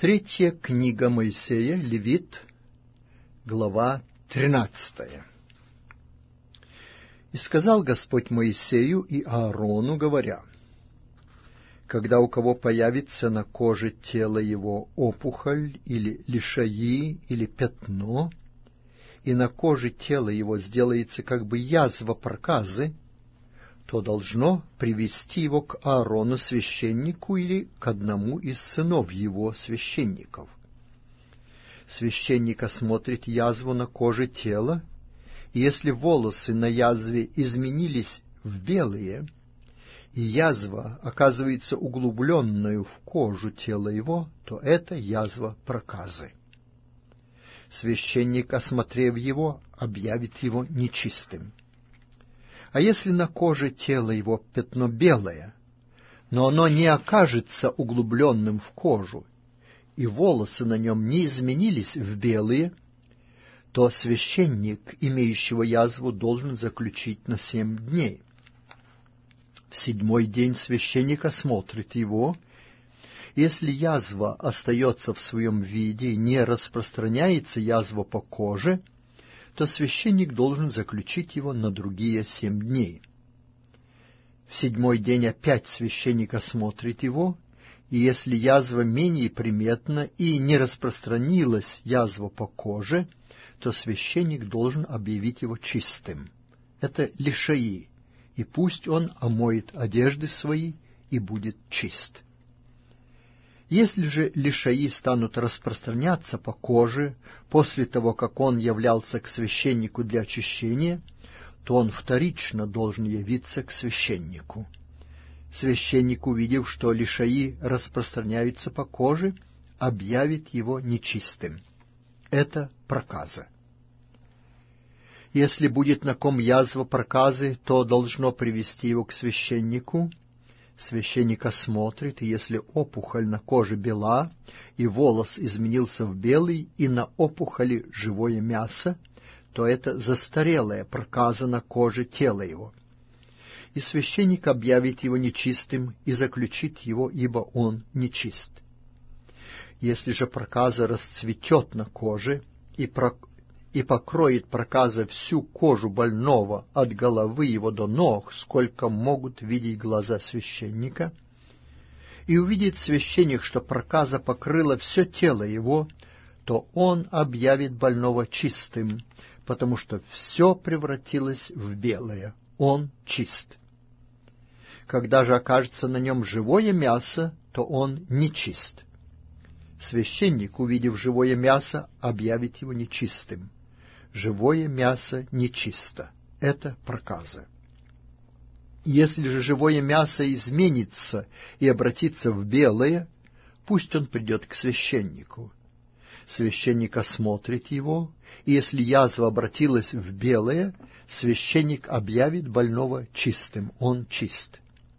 Третья книга Моисея, Левит, глава 13. «И сказал Господь Моисею и Аарону, говоря: когда у кого появится на коже тела его опухоль, или лишаи, или пятно, и на коже тела его сделается как бы язва проказы, то должно привести его к Аарону священнику или к одному из сынов его священников. Священник осмотрит язву на коже тела, и если волосы на язве изменились в белые, и язва оказывается углубленную в кожу тела его, то это язва проказы. Священник, осмотрев его, объявит его нечистым. А если на коже тела его пятно белое, но оно не окажется углубленным в кожу, и волосы на нем не изменились в белые, то священник, имеющего язву, должен заключить на 7 дней. В 7-й день священник осмотрит его. Если язва остается в своем виде и не распространяется язва по коже, то священник должен заключить его на другие 7 дней. В 7-й день опять священник осмотрит его, и если язва менее приметна и не распространилась язва по коже, то священник должен объявить его чистым. Это лишаи, и пусть он омоет одежды свои и будет чист. Если же лишаи станут распространяться по коже после того, как он являлся к священнику для очищения, то он вторично должен явиться к священнику. Священник, увидев, что лишаи распространяются по коже, объявит его нечистым. Это проказа. Если будет на ком язва проказы, то должно привести его к священнику. Священник осмотрит, и если опухоль на коже бела, и волос изменился в белый, и на опухоли живое мясо, то это застарелая проказа на коже тела его. И священник объявит его нечистым и заключит его, ибо он нечист. Если же проказа расцветет на коже и покроет проказа всю кожу больного от головы его до ног, сколько могут видеть глаза священника, и увидит священник, что проказа покрыла все тело его, то он объявит больного чистым, потому что все превратилось в белое, он чист. Когда же окажется на нем живое мясо, то он нечист. Священник, увидев живое мясо, объявит его нечистым. Живое мясо нечисто. Это проказа. Если же живое мясо изменится и обратится в белое, пусть он придет к священнику. Священник осмотрит его, и если язва обратилась в белое, священник объявит больного чистым, он чист.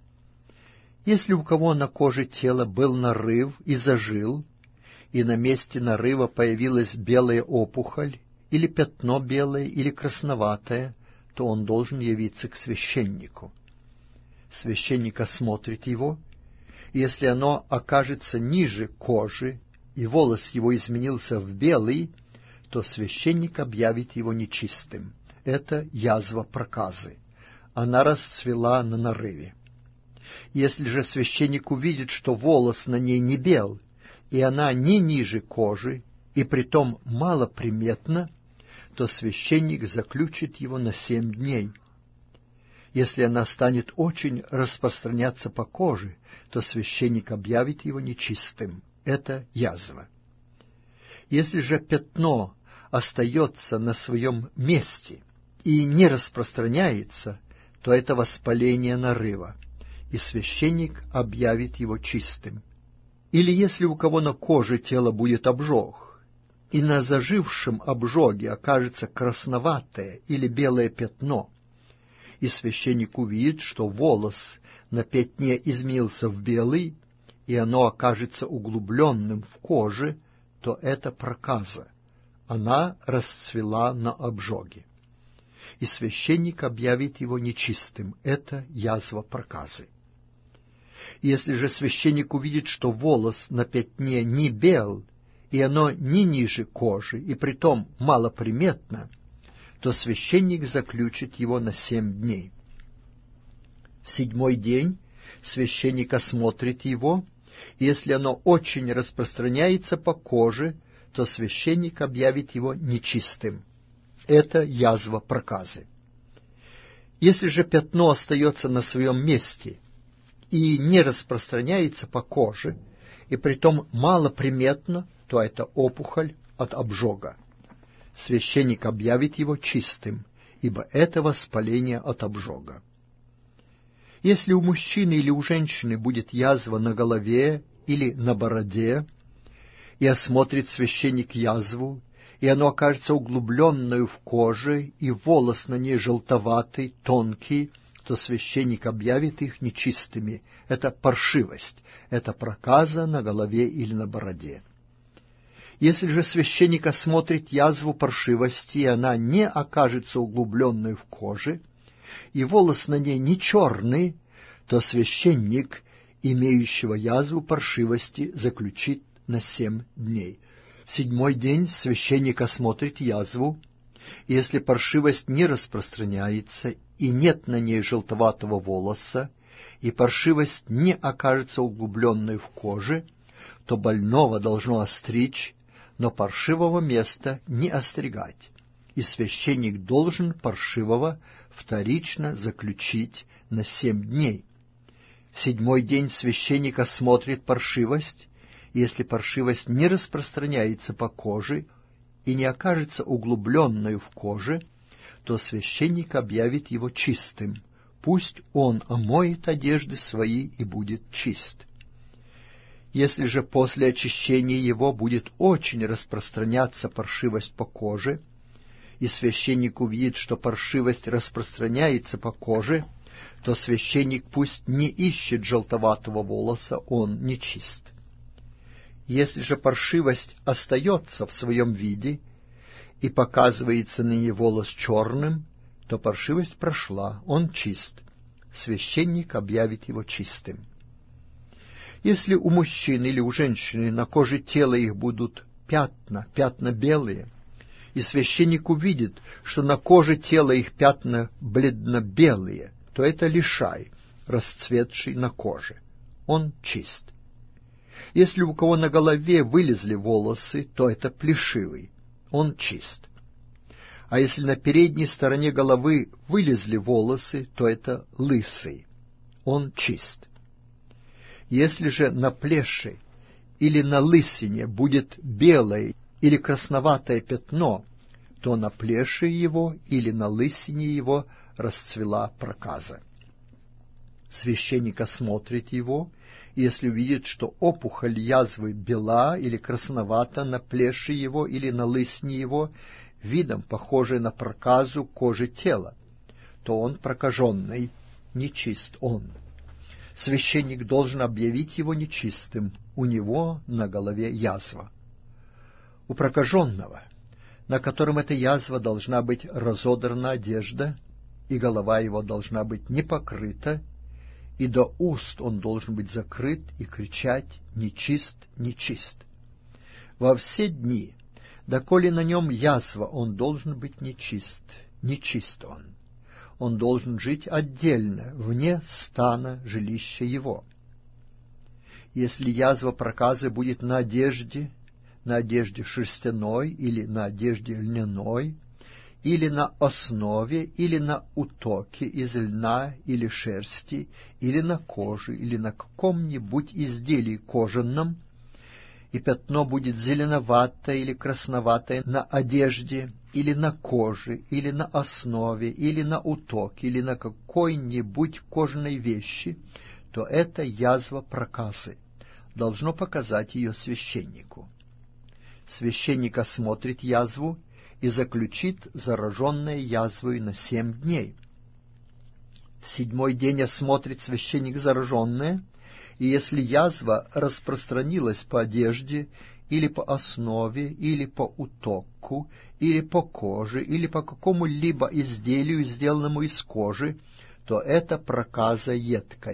Если у кого на коже тела был нарыв и зажил, и на месте нарыва появилась белая опухоль, или пятно белое, или красноватое, то он должен явиться к священнику. Священник осмотрит его, и если оно окажется ниже кожи, и волос его изменился в белый, то священник объявит его нечистым. Это язва проказы. Она расцвела на нарыве. Если же священник увидит, что волос на ней не бел, и она не ниже кожи, и притом малоприметна, то священник заключит его на 7 дней. Если она станет очень распространяться по коже, то священник объявит его нечистым. Это язва. Если же пятно остается на своем месте и не распространяется, то это воспаление нарыва, и священник объявит его чистым. Или если у кого на коже тело будет обжог, и на зажившем обжоге окажется красноватое или белое пятно, и священник увидит, что волос на пятне изменился в белый, и оно окажется углубленным в коже, то это проказа. Она расцвела на обжоге. И священник объявит его нечистым. Это язва проказы. Если же священник увидит, что волос на пятне не бел, и оно не ниже кожи, и притом малоприметно, то священник заключит его на 7 дней. В 7-й день священник осмотрит его, и если оно очень распространяется по коже, то священник объявит его нечистым. Это язва проказы. Если же пятно остается на своем месте и не распространяется по коже, и притом малоприметно, то это опухоль от обжога. Священник объявит его чистым, ибо это воспаление от обжога. Если у мужчины или у женщины будет язва на голове или на бороде, и осмотрит священник язву, и оно окажется углубленную в коже, и волос на ней желтоватый, тонкий, то священник объявит их нечистыми. Это паршивость, это проказа на голове или на бороде. Если же священник осмотрит язву паршивости, и она не окажется углубленной в коже, и волос на ней не черный, то священник, имеющего язву паршивости, заключит на 7 дней. В 7-й день священник осмотрит язву, и если паршивость не распространяется, и нет на ней желтоватого волоса, и паршивость не окажется углубленной в коже, то больного должно остричь, но паршивого места не остригать, и священник должен паршивого вторично заключить на 7 дней. В 7-й день священник осмотрит паршивость, и если паршивость не распространяется по коже и не окажется углубленной в коже, то священник объявит его чистым. Пусть он омоет одежды свои и будет чист. Если же после очищения его будет очень распространяться паршивость по коже, и священник увидит, что паршивость распространяется по коже, то священник пусть не ищет желтоватого волоса, он нечист. Если же паршивость остается в своем виде и показывается на ней волос черным, то паршивость прошла, он чист. Священник объявит его чистым. Если у мужчин или у женщины на коже тела их будут пятна белые, и священник увидит, что на коже тела их пятна бледно-белые, то это лишай, расцветший на коже. Он чист. Если у кого на голове вылезли волосы, то это плешивый. Он чист. А если на передней стороне головы вылезли волосы, то это лысый. Он чист. Если же на плеше или на лысине будет белое или красноватое пятно, то на плеше его или на лысине его расцвела проказа. Священник осмотрит его, и если увидит, что опухоль язвы бела или красновата на плеше его или на лысине его, видом похожей на проказу кожи тела, то он прокаженный, нечист он. Священник должен объявить его нечистым, у него на голове язва. У прокаженного, на котором эта язва, должна быть разодрана одежда, и голова его должна быть не покрыта, и до уст он должен быть закрыт и кричать «Нечист, нечист». Во все дни, доколе на нем язва, он должен быть нечист, нечист он. Он должен жить отдельно, вне стана жилища его. Если язва проказы будет на одежде шерстяной или на одежде льняной, или на основе, или на утоке из льна или шерсти, или на коже, или на каком-нибудь изделии кожаном, и пятно будет зеленоватое или красноватое на одежде, или на коже, или на основе, или на утоке, или на какой-нибудь кожаной вещи, то это язва проказы. Должно показать ее священнику. Священник осмотрит язву и заключит зараженное язвой на 7 дней. В 7-й день осмотрит священник зараженное, и если язва распространилась по одежде, или по основе, или по утоку, или по коже, или по какому-либо изделию, сделанному из кожи, то это проказа едкая,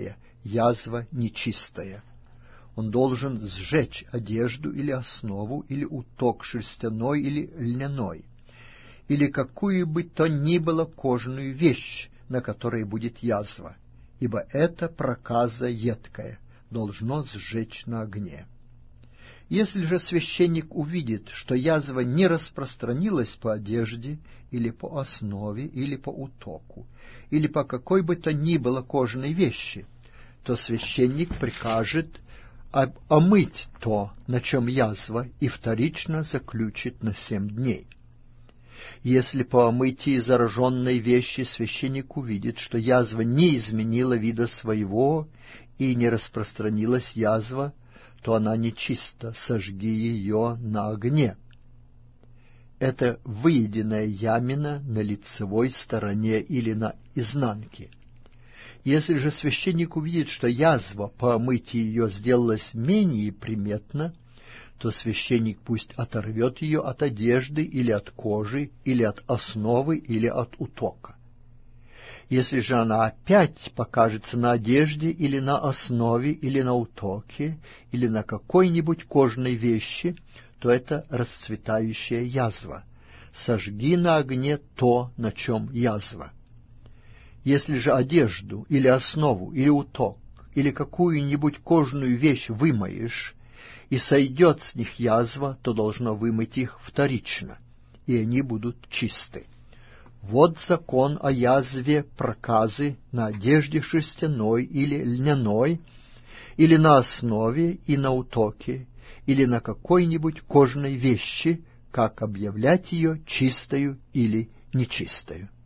язва нечистая. Он должен сжечь одежду или основу, или уток шерстяной или льняной, или какую бы то ни было кожаную вещь, на которой будет язва, ибо это проказа едкая, должно сжечь на огне. Если же священник увидит, что язва не распространилась по одежде, или по основе, или по утоку, или по какой бы то ни было кожаной вещи, то священник прикажет омыть то, на чем язва, и вторично заключит на 7 дней. Если по омытии зараженной вещи священник увидит, что язва не изменила вида своего и не распространилась язва, то она нечиста, сожги ее на огне. Это выеденная ямина на лицевой стороне или на изнанке. Если же священник увидит, что язва по омытии ее сделалась менее приметна, то священник пусть оторвет ее от одежды или от кожи, или от основы, или от утока. Если же она опять покажется на одежде или на основе, или на утоке, или на какой-нибудь кожаной вещи, то это расцветающая язва. Сожги на огне то, на чем язва. Если же одежду, или основу, или уток, или какую-нибудь кожаную вещь вымоешь, и сойдет с них язва, то должно вымыть их вторично, и они будут чисты. Вот закон о язве проказы на одежде шерстяной или льняной, или на основе и на утоке, или на какой-нибудь кожаной вещи, как объявлять ее чистою или нечистою.